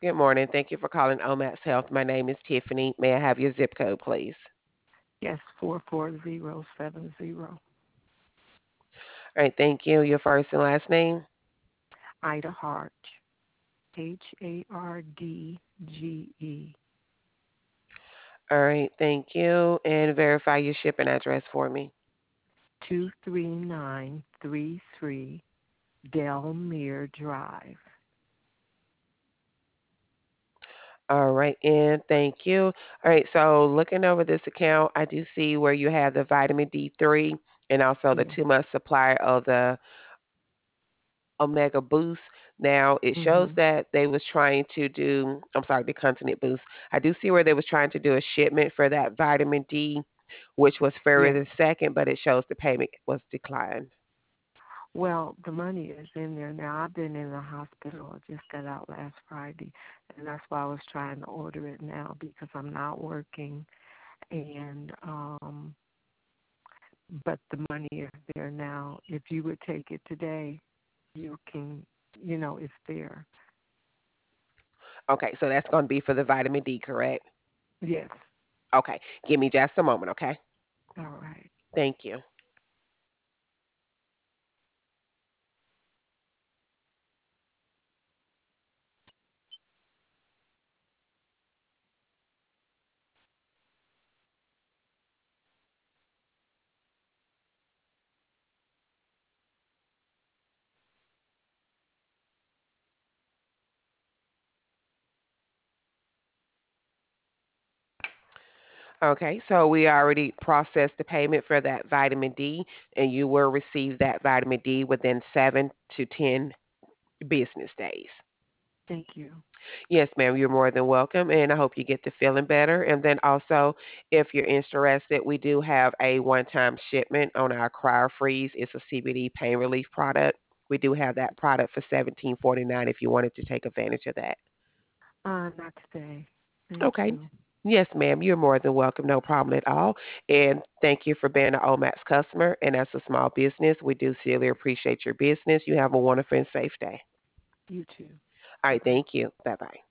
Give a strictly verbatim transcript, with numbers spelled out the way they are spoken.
Good morning. Thank you for calling Omax Health. My name is Tiffany. May I have your zip code, please? Yes, four four zero seven zero. All right, thank you. Your first and last name? Ida Hart, H A R D G E. All right, thank you. And verify your shipping address for me. two three nine three three Delmere Drive. All right, and thank you. All right, so looking over this account, I do see where you have the vitamin D three and also the Yes. two month supply of the Omega Boost. Now it shows Mhm. that they was trying to do, I'm sorry, the Continent Boost. I do see where they was trying to do a shipment for that vitamin D, which was February Yes. the second, but it shows the payment was declined. Well, the money is in there now. I've been in the hospital. I just got out last Friday, and that's why I was trying to order it now because I'm not working, and um, but the money is there now. If you would take it today, you can, you know, it's there. Okay, so that's going to be for the vitamin D, correct? Yes. Okay, give me just a moment, okay? All right. Thank you. Okay, so we already processed the payment for that vitamin D, and you will receive that vitamin D within seven to ten business days. Thank you. Yes, ma'am, you're more than welcome, and I hope you get to feeling better. And then also, if you're interested, we do have a one-time shipment on our Cryo Freeze. It's a C B D pain relief product. We do have that product for seventeen forty-nine if you wanted to take advantage of that. Uh, not today. Thank Okay. you. Yes, ma'am, you're more than welcome. No problem at all. And thank you for being an Omax customer. And as a small business, we do sincerely appreciate your business. You have a wonderful and safe day. You too. All Bye right, bye. thank you. Bye bye.